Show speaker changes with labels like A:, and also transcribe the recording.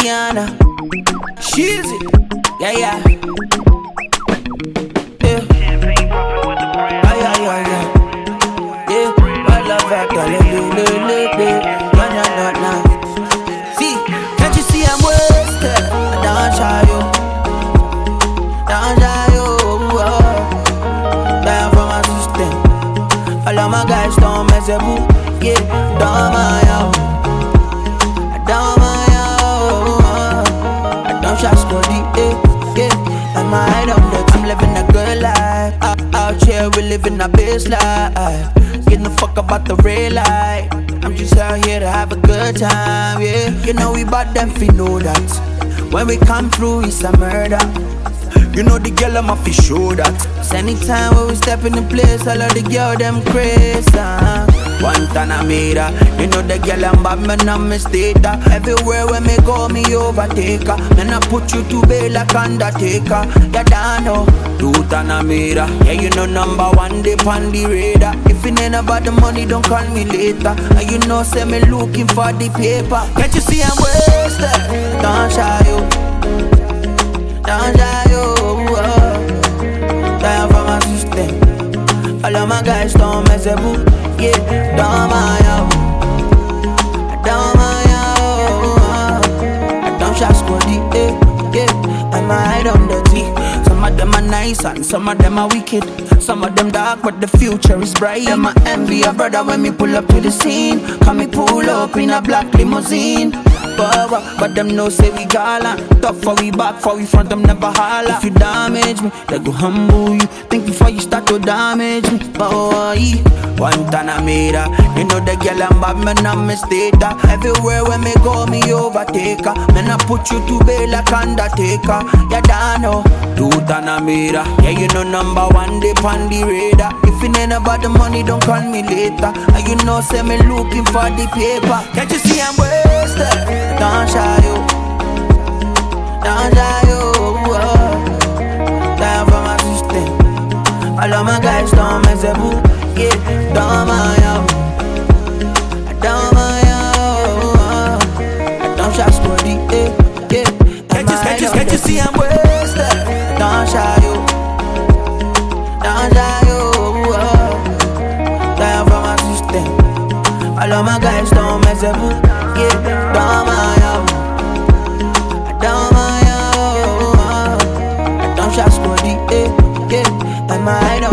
A: Rihanna, she's it, yeah, yeah. See, can't you see I'm wasted? I don't shy you, down for my system. All of my guys don't mess up, yeah, don't mind I don't shot squaddy, yeah. And my head on the I'm living a good life. Out here we living a best life. Getting the fuck about the real life. I'm just out here to have a good time, yeah. You know we bout them fi know that when we come through it's a murder. You know the girl I'm off show that. So anytime when we step in the place, all of the girl them crazy. Guantanamera, you know the girl I'm bad, man I'm a state. Everywhere when me go, me overtake her. Man I put you to bed like Undertaker. Yeah, down no, Guantanamera. Yeah, you know number one, they on the radar. If it ain't about the money, don't call me later. And you know say me looking for the paper. Can't you see I'm wasted? Don't shy you, don't shy you. Down for my system. All of my guys don't mess up, yeah. Don't mind I don't shot squaddy, yeah. And my head on the T. Some of them are nice and some of them are wicked. Some of them dark but the future is bright. Them I envy a brother when me pull up to the scene. Come me pull up in a black limousine. But them know say we gallant. Tough for we back, for we front, them never holler. If you damage me, they go humble you. Think before you start to damage me. Boy, Guantanamera. You know the girl I'm bad, man I'm a state. Everywhere when me go, me overtake her. Man I put you to bed like Undertaker. Yeah, down no, Guantanamera. Yeah, you know number one, they on the radar. If it ain't about the money, don't call me later. And you know say me looking for the paper. Can't you see I'm wasted? Don't shy you, down for my system. All of my guys don't mess up, yeah. Don't mind I don't shot squaddy, yeah. Can't you see I'm wasted? Don't shy you, down for my system. All of my guys don't mess up, yeah. Don't mind I don't shot squaddy, yeah. And my